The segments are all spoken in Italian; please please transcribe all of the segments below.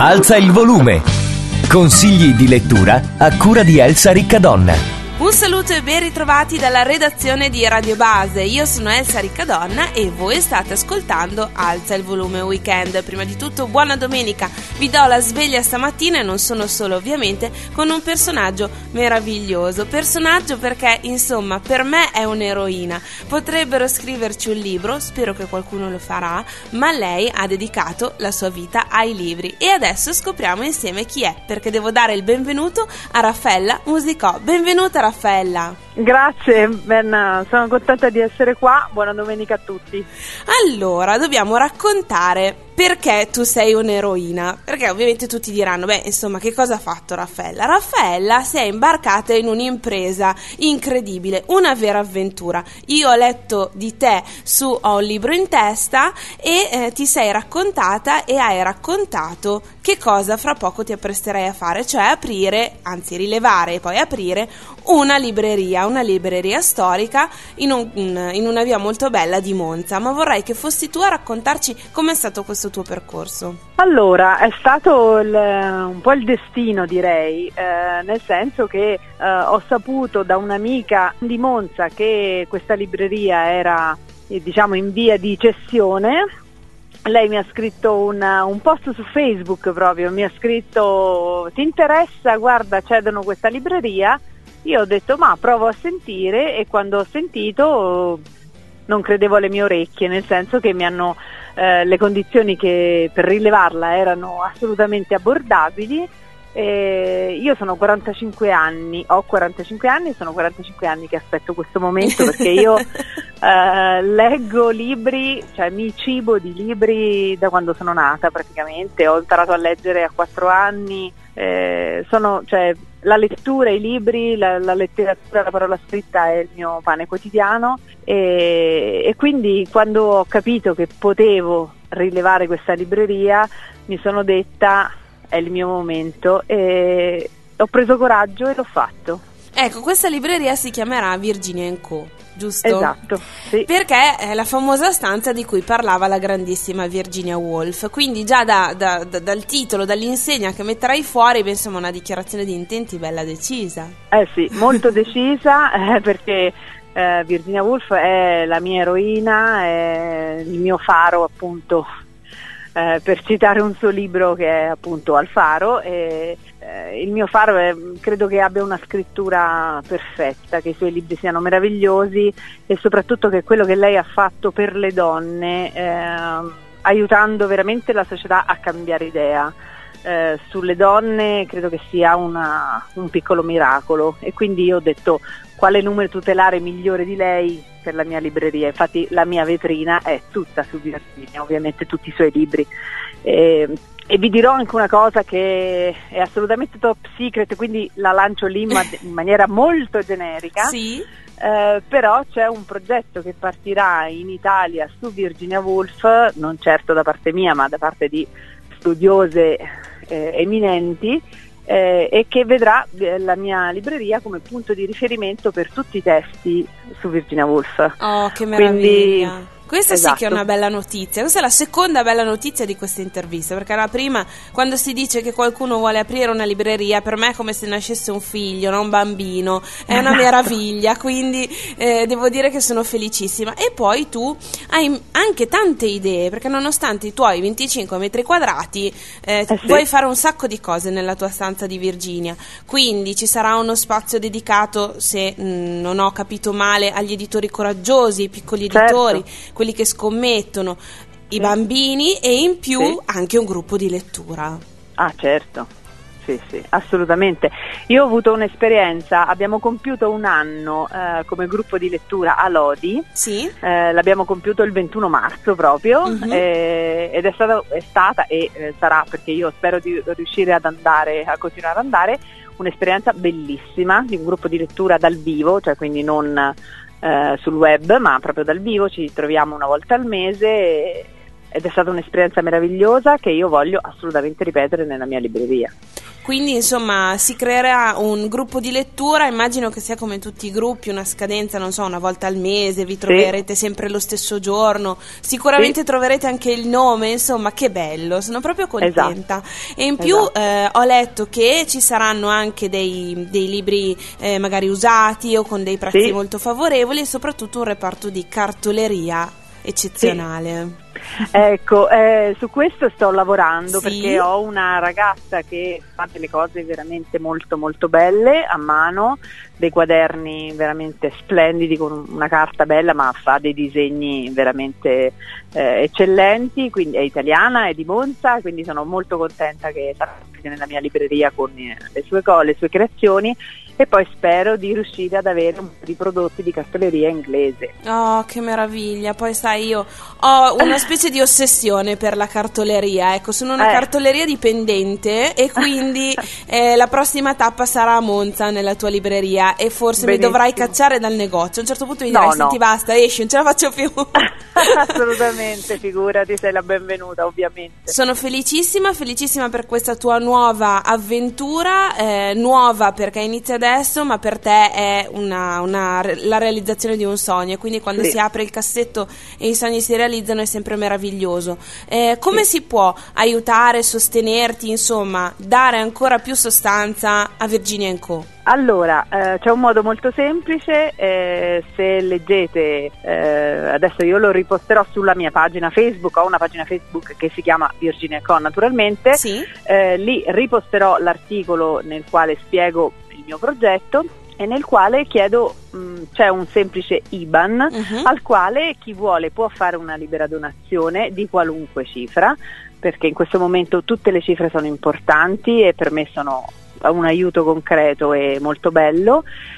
Alza il volume. Consigli di lettura a cura di Elsa Riccadonna. Un saluto e ben ritrovati dalla redazione di Radio Base. Io sono Elsa Riccadonna e voi state ascoltando Alza il volume weekend. Prima di tutto buona domenica, vi do la sveglia stamattina e non sono solo, ovviamente, con un personaggio meraviglioso. Personaggio perché, insomma, per me è un'eroina. Potrebbero scriverci un libro, spero che qualcuno lo farà, ma lei ha dedicato la sua vita ai libri. E adesso scopriamo insieme chi è, perché devo dare il benvenuto a Raffaella Musicò. Benvenuta Raffaella. Grazie, sono contenta di essere qua, buona domenica a tutti. Allora, dobbiamo raccontare perché tu sei un'eroina, perché ovviamente tutti diranno, insomma, che cosa ha fatto Raffaella? Raffaella si è imbarcata in un'impresa incredibile, una vera avventura. Io ho letto di te su Ho un libro in testa e ti sei raccontata e hai raccontato che cosa fra poco ti appresterei a fare, cioè rilevare e poi aprire una libreria storica in una via molto bella di Monza. Ma vorrei che fossi tu a raccontarci com'è stato questo tuo percorso. Allora, è stato un po' il destino, direi, nel senso che ho saputo da un'amica di Monza che questa libreria era, diciamo, in via di cessione. Lei mi ha scritto un post su Facebook proprio, mi ha scritto: ti interessa? Guarda, cedono questa libreria. Io ho detto ma provo a sentire, e quando ho sentito non credevo alle mie orecchie, nel senso che mi hanno le condizioni che per rilevarla erano assolutamente abbordabili. Io sono 45 anni, ho 45 anni e sono 45 anni che aspetto questo momento, perché io leggo libri, cioè mi cibo di libri da quando sono nata praticamente. Ho imparato a leggere a 4 anni, la lettura, i libri, la letteratura, la parola scritta è il mio pane quotidiano, e quindi quando ho capito che potevo rilevare questa libreria mi sono detta è il mio momento, e ho preso coraggio e l'ho fatto. Ecco, questa libreria si chiamerà Virginia & Co, giusto? Esatto, sì. Perché è la famosa stanza di cui parlava la grandissima Virginia Woolf, quindi già dal titolo, dall'insegna che metterai fuori, insomma, una dichiarazione di intenti bella decisa. Sì, molto decisa, perché Virginia Woolf è la mia eroina, è il mio faro, appunto, per citare un suo libro che è appunto Al faro. Il mio faro credo che abbia una scrittura perfetta, che i suoi libri siano meravigliosi, e soprattutto che quello che lei ha fatto per le donne, aiutando veramente la società a cambiare idea sulle donne, credo che sia un piccolo miracolo. E quindi io ho detto quale numero tutelare migliore di lei per la mia libreria. Infatti la mia vetrina è tutta su Virginia, ovviamente tutti i suoi libri. E vi dirò anche una cosa che è assolutamente top secret, quindi la lancio lì in maniera molto generica. Sì. Però c'è un progetto che partirà in Italia su Virginia Woolf, non certo da parte mia ma da parte di studiose eminenti, e che vedrà la mia libreria come punto di riferimento per tutti i testi su Virginia Woolf. Oh, che meraviglia! Quindi, questa esatto. Sì che è una bella notizia. Questa è la seconda bella notizia di questa intervista, perché la prima, quando si dice che qualcuno vuole aprire una libreria, per me è come se nascesse un figlio, non un bambino, è una meraviglia, quindi devo dire che sono felicissima. E poi tu hai anche tante idee, perché nonostante i tuoi 25 metri quadrati sì, vuoi fare un sacco di cose nella tua stanza di Virginia, quindi ci sarà uno spazio dedicato, se non ho capito male, agli editori coraggiosi, i piccoli editori, certo, quelli che scommettono, i bambini, e in più sì, anche un gruppo di lettura. Ah, certo, sì, assolutamente. Io ho avuto un'esperienza, abbiamo compiuto un anno come gruppo di lettura a Lodi. Sì. L'abbiamo compiuto il 21 marzo proprio, ed è stata e sarà, perché io spero di riuscire a continuare ad andare, un'esperienza bellissima di un gruppo di lettura dal vivo, cioè quindi non sul web ma proprio dal vivo. Ci troviamo una volta al mese ed è stata un'esperienza meravigliosa che io voglio assolutamente ripetere nella mia libreria. quindi insomma si creerà un gruppo di lettura, immagino che sia come tutti i gruppi, una scadenza, non so, una volta al mese, vi troverete sempre lo stesso giorno, sicuramente troverete anche il nome, insomma, che bello, sono proprio contenta. E in più ho letto che ci saranno anche dei libri magari usati o con dei prezzi molto favorevoli, e soprattutto un reparto di cartoleria eccezionale. Ecco, su questo sto lavorando perché ho una ragazza che fa delle cose veramente molto molto belle a mano, dei quaderni veramente splendidi con una carta bella, ma fa dei disegni veramente eccellenti, quindi è italiana, è di Monza, quindi sono molto contenta che sarà nella mia libreria con le sue creazioni, e poi spero di riuscire ad avere un po' di prodotti di cartoleria inglese. Oh, che meraviglia! Poi sai, io ho una specie di ossessione per la cartoleria, ecco, sono una cartoleria dipendente, e quindi la prossima tappa sarà a Monza nella tua libreria, e forse mi dovrai cacciare dal negozio. A un certo punto mi dirai: senti, basta, esci, non ce la faccio più. Assolutamente, figurati, sei la benvenuta, ovviamente. Sono felicissima per questa tua nuova avventura, nuova perché inizia adesso, ma per te è la realizzazione di un sogno, e quindi quando si apre il cassetto e i sogni si realizzano è sempre meraviglioso. Come si può aiutare, sostenerti, insomma, dare ancora più sostanza a Virginia & Co? Allora, c'è un modo molto semplice, se leggete, adesso io lo riposterò sulla mia pagina Facebook, ho una pagina Facebook che si chiama Virginia & Co naturalmente, lì riposterò l'articolo nel quale spiego il mio progetto e nel quale chiedo, c'è un semplice IBAN al quale chi vuole può fare una libera donazione di qualunque cifra, perché in questo momento tutte le cifre sono importanti e per me sono un aiuto concreto e molto bello.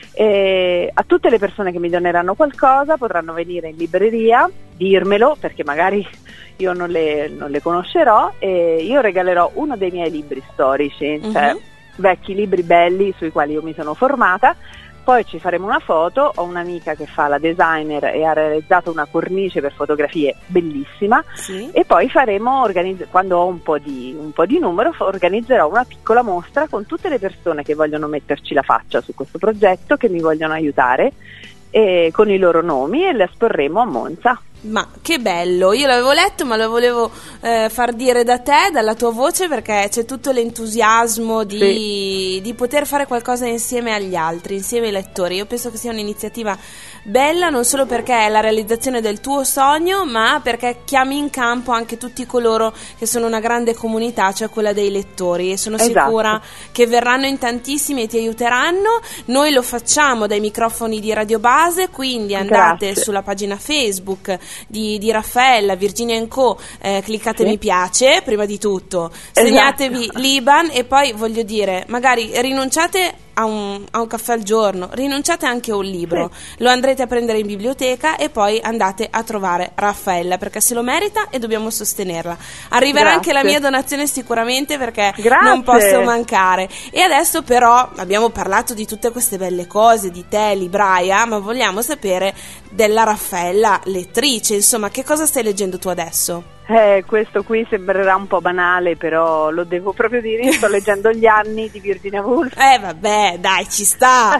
A tutte le persone che mi doneranno qualcosa potranno venire in libreria, dirmelo, perché magari io non le conoscerò, e io regalerò uno dei miei libri storici, cioè vecchi libri belli sui quali io mi sono formata. Poi ci faremo una foto, ho un'amica che fa la designer e ha realizzato una cornice per fotografie bellissima, e poi faremo, quando ho un po' di numero, organizzerò una piccola mostra con tutte le persone che vogliono metterci la faccia su questo progetto, che mi vogliono aiutare, e con i loro nomi, e le esporremo a Monza. Ma che bello, io l'avevo letto, ma lo volevo far dire da te, dalla tua voce, perché c'è tutto l'entusiasmo di poter fare qualcosa insieme agli altri, insieme ai lettori. Io penso che sia un'iniziativa bella, non solo perché è la realizzazione del tuo sogno, ma perché chiami in campo anche tutti coloro che sono una grande comunità, cioè quella dei lettori, e sono sicura che verranno in tantissimi e ti aiuteranno. Noi lo facciamo dai microfoni di Radio Base, quindi andate sulla pagina Facebook di Raffaella, Virginia & Co, cliccate mi piace prima di tutto, segnatevi l'IBAN, e poi voglio dire, magari rinunciate a un caffè al giorno, rinunciate anche a un libro, lo andrete a prendere in biblioteca, e poi andate a trovare Raffaella, perché se lo merita e dobbiamo sostenerla. Arriverà anche la mia donazione sicuramente, perché non posso mancare. E adesso però abbiamo parlato di tutte queste belle cose, di te, libraia, ma vogliamo sapere della Raffaella lettrice, insomma, che cosa stai leggendo tu adesso? Questo qui sembrerà un po' banale, però lo devo proprio dire, sto leggendo Gli anni di Virginia Woolf. Vabbè, dai, ci sta.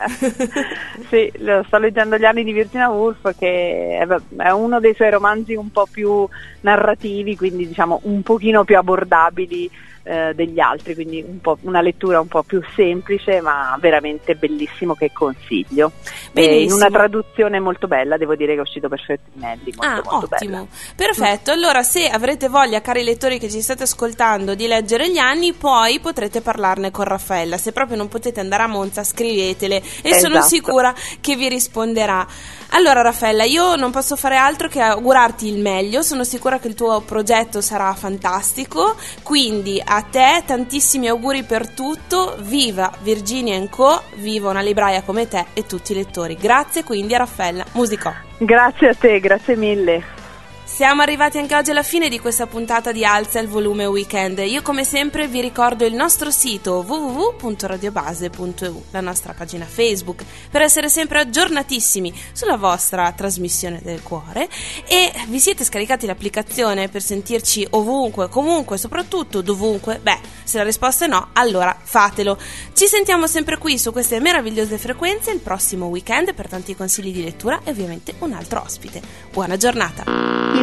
Sì, sto leggendo Gli anni di Virginia Woolf, che è uno dei suoi romanzi un po' più narrativi, quindi diciamo un pochino più abbordabili degli altri, quindi una lettura un po' più semplice, ma veramente bellissimo, che consiglio. In una traduzione molto bella, devo dire che è uscito per Feltrinelli, molto ottimo, bella. Perfetto. Allora, se avrete voglia, cari lettori che ci state ascoltando, di leggere Gli anni, poi potrete parlarne con Raffaella. Se proprio non potete andare a Monza, scrivetele e sono sicura che vi risponderà. Allora Raffaella, io non posso fare altro che augurarti il meglio, sono sicura che il tuo progetto sarà fantastico, quindi a te tantissimi auguri per tutto, viva Virginia & Co, viva una libraia come te e tutti i lettori. Grazie quindi a Raffaella Musicò. Grazie a te, grazie mille. Siamo arrivati anche oggi alla fine di questa puntata di Alza il Volume Weekend. Io come sempre vi ricordo il nostro sito www.radiobase.eu, la nostra pagina Facebook, per essere sempre aggiornatissimi sulla vostra trasmissione del cuore. E vi siete scaricati l'applicazione per sentirci ovunque, comunque, soprattutto dovunque? Beh, se la risposta è no, allora fatelo. Ci sentiamo sempre qui su queste meravigliose frequenze il prossimo weekend per tanti consigli di lettura e ovviamente un altro ospite. Buona giornata!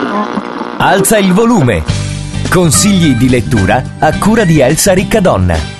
Alza il volume. Consigli di lettura a cura di Elsa Riccadonna.